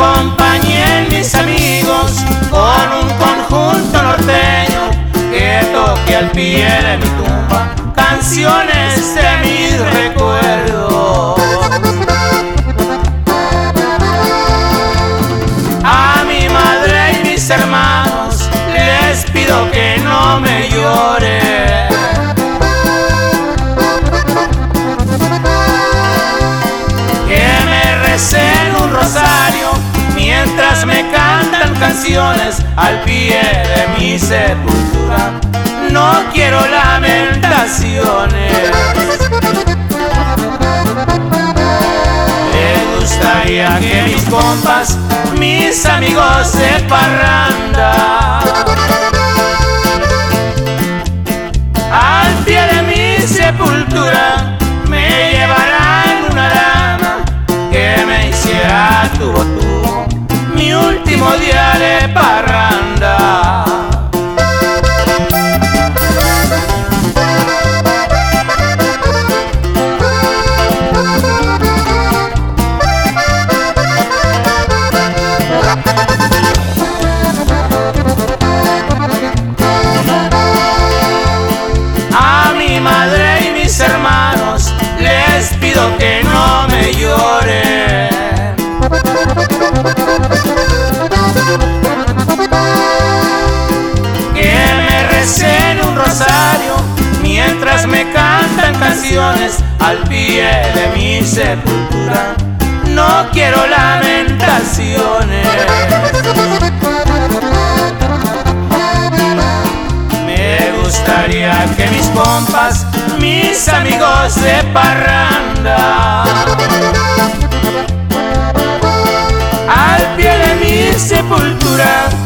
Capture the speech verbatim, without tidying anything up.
acompañen mis amigos con un conjunto norteño que toque al pie de mi tumba canciones de mis recuerdos. A mi madre y mis hermanos les pido que no me lloren, que me recen un rosario mientras me cantan canciones al pie de mi sepultura. No quiero lamentaciones. Me gustaría que mis compas, mis amigos de parranda, al pie de mi sepultura me llevarán una dama que me hiciera tubo tubo mi último día de parranda. A mi madre y mis hermanos les pido que no me lloren, que me recen un rosario mientras me cantan canciones al pie de mi sepultura. No quiero lamentaciones. Me gustaría que mis compas, mis amigos de parranda, al pie de mi sepultura